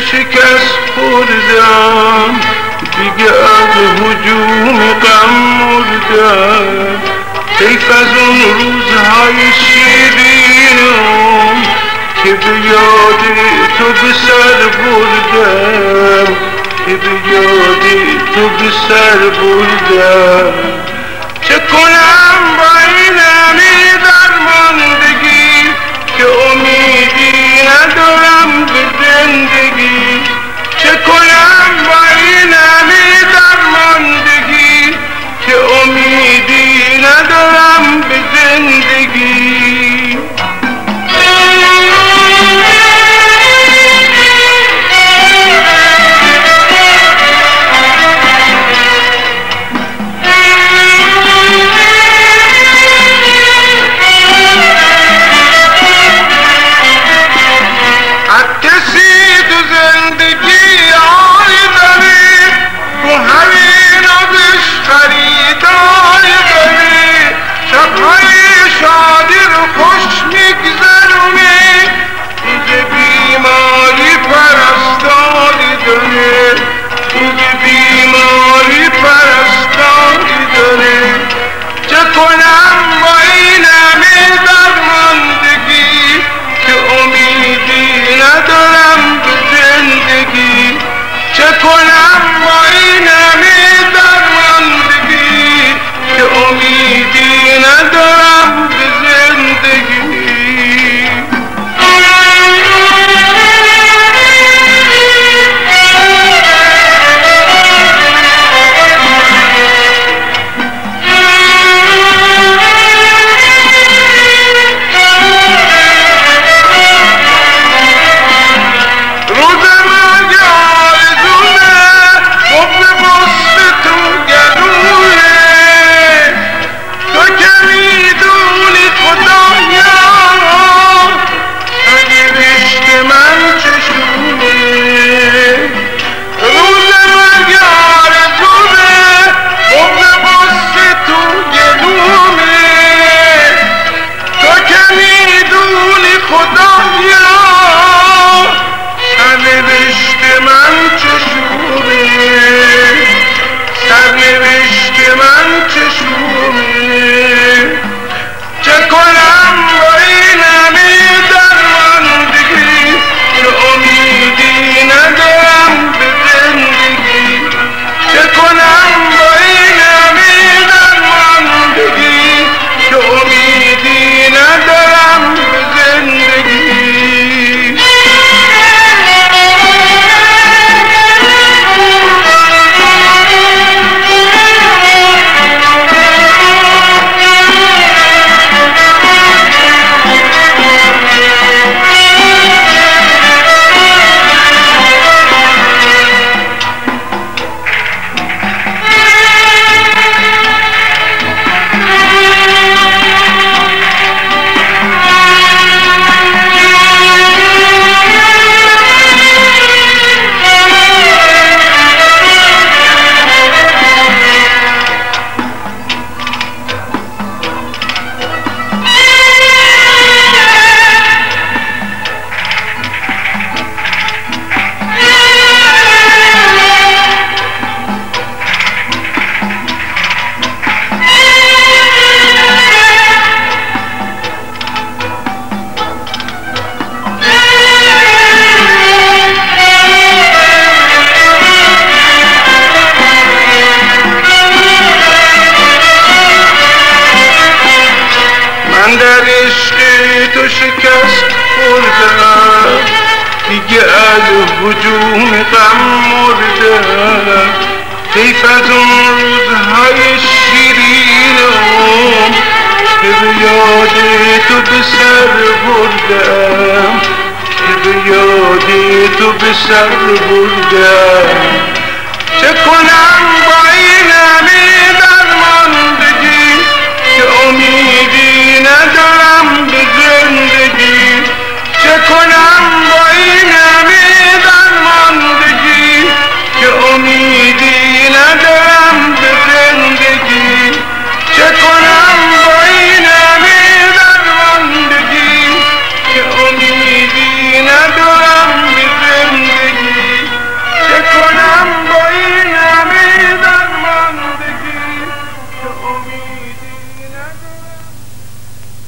شکست خوردم، دیگه از هجوم غم مردم. حیف از اون روزهای شیرینم که به یاد تو به سر بردم، که به یاد تو به سر بردم. چه کنم با این همه درماندگی که امیدی ندارم به زندگی؟ چه کنم با این همه درماندگی که امیدی ندارم به زندگی؟ دیگه از هجوم غم مردم. حیف از اون روزهای شیرینم که به یاد تو به سر بردم، که به یاد تو به سر بردم.